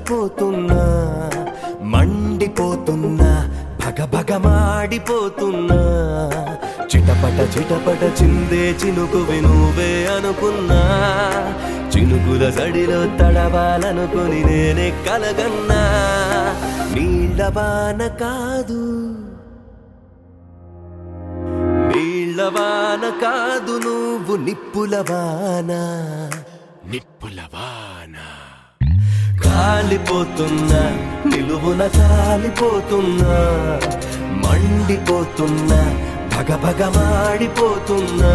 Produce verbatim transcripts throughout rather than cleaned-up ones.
కాలిపోతున్నా మండిపోతున్నా భగ భగ మాడిపోతున్నా చిటపట చిటపట చిందే చినుకువి నువ్వే అనుకున్నా చినుకుల సడిలో తడవాలనుకుని నేనే కలగన్నా నీళ్ళవాన కాదు నీళ్ళవాన కాదు నువ్వు నిప్పులవాన నిప్పులవాన కాలిపోతున్నా నిలువున కాలిపోతున్నా మండిపోతున్నా భగ భగ మాడిపోతున్నా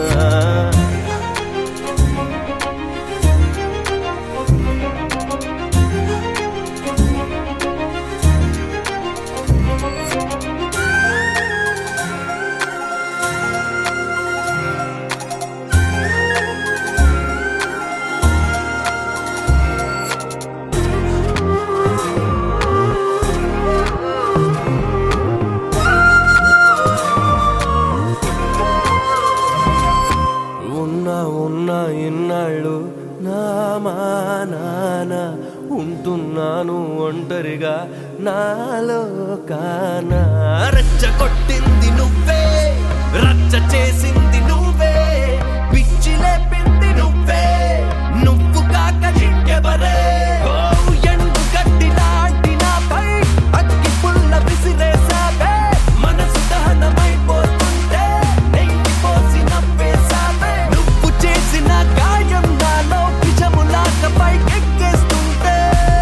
ఉన్నా ఇన్నాళ్ళు నా మానాన ఉంటున్నాను ఒంటరిగా నాలో కానా రచ్చ కొట్టింది నువ్వే రచ్చ చేసింది నువ్వే పిచ్చి లేపింది నువ్వే నువ్వు కాక ఇంకెవరే ఎండు గడ్డి లాంటి నాపై అగ్గి పుల్ల విసిరేసావే మనసు దహనమైపోతుంటే నెయ్యి పోసి నవ్వేసావే నువ్వు చేసిన గాయం నాలో నిజములాగా పైకెక్కేస్తుంటే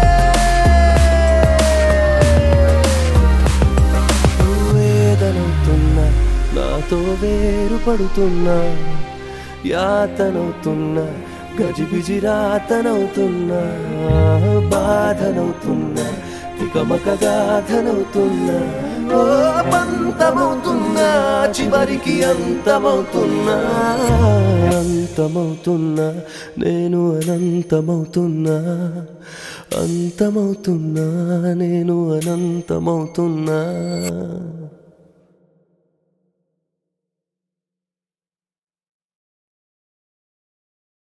వేదనవుతున్నా నాతో వేరు పడుతున్నా యాతనవుతున్నా గజిబిజి రాతనవుతున్నా బాధనవుతున్నా తికమక గాథనవుతున్నా ఓ పంతమవుతున్నా చివరికి అంతమవుతున్నా అంతమవుతున్నా నేను అనంతమవుతున్నా అంతమవుతున్నా నేను అనంతమవుతున్నా